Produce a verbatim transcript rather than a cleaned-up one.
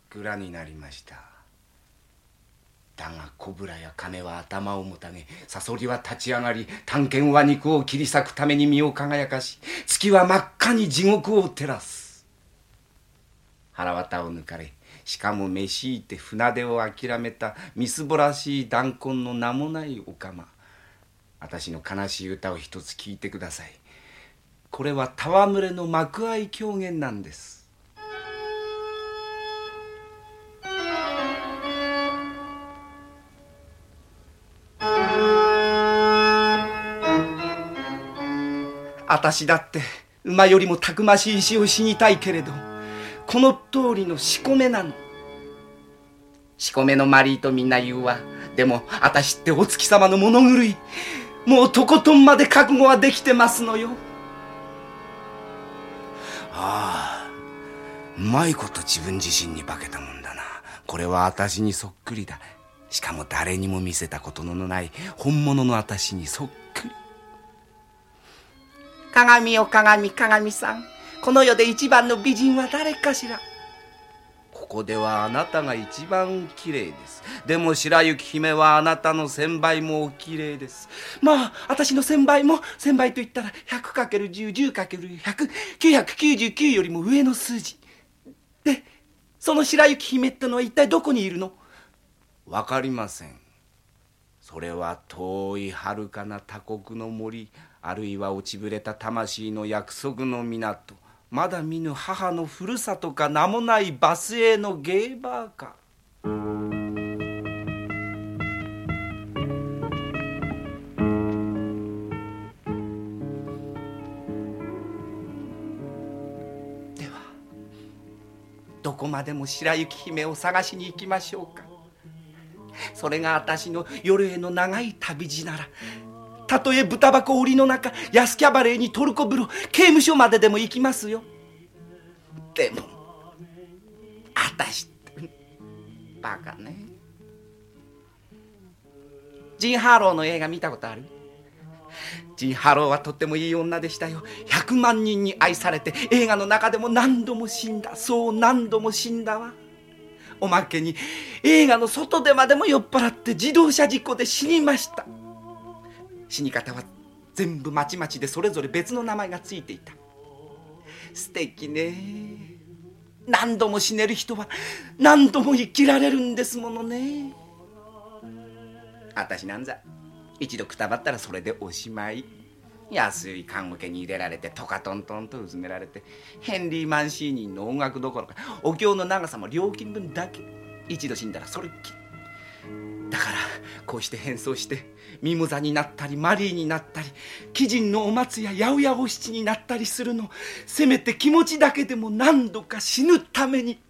暗になりました。だがコブラやカメは頭をもたげ、サソリは立ち上がり、探検は肉を切り裂くために身を輝かし、月は真っ赤に地獄を照らす。腹渡を抜かれ、しかも召しいて船出を諦めたみすぼらしい弾痕の名もないおかま、私の悲しい歌を一つ聞いてください。これは戯れの幕愛狂言なんです。私だって馬よりもたくましい石を死にたいけれど、この通りのしこめなの。しこめのマリーとみんな言うわ。でも私ってお月様の物狂い、もうとことんまで覚悟はできてますのよ。ああ、うまいこと自分自身に化けたもんだな。これは私にそっくりだ。しかも誰にも見せたことのない本物の私にそっくり。鏡よ鏡、鏡さん、この世で一番の美人は誰かしら。ここではあなたが一番きれいです。でも白雪姫はあなたの千倍もおきれいです。まあ私の千倍も千倍と言ったら ひゃくかけるじゅう、じゅうかけるひゃく、きゅうひゃくきゅうじゅうきゅうよりも上の数字で、その白雪姫ってのは一体どこにいるの？わかりません。それは遠い遥かな他国の森、あるいは落ちぶれた魂の約束の港、まだ見ぬ母のふるさとか、名もないバスへのゲーバーか。ではどこまでも白雪姫を探しに行きましょうか。それが私の夜への長い旅路なら、たとえ豚箱檻の中、安キャバレーにトルコ風呂、刑務所まででも行きますよ。でも私ってバカね。ジン・ハローの映画見たことある？ジン・ハローはとってもいい女でしたよ。ひゃくまんにんに愛されて、映画の中でも何度も死んだ。そう何度も死んだわ。おまけに映画の外でまでも酔っ払って自動車事故で死にました。死に方は全部まちまちで、それぞれ別の名前がついていた。素敵ね。何度も死ねる人は何度も生きられるんですものね。私なんざ一度くたばったらそれでおしまい。安い看護家に入れられて、トカトントンとうずめられて、ヘンリー・マンシーニの音楽どころかお経の長さも料金分だけ。一度死んだらそれっきり。だからこうして変装してミモザになったり、マリーになったり、貴人のお松や八百屋お七になったりするの、せめて気持ちだけでも何度か死ぬために。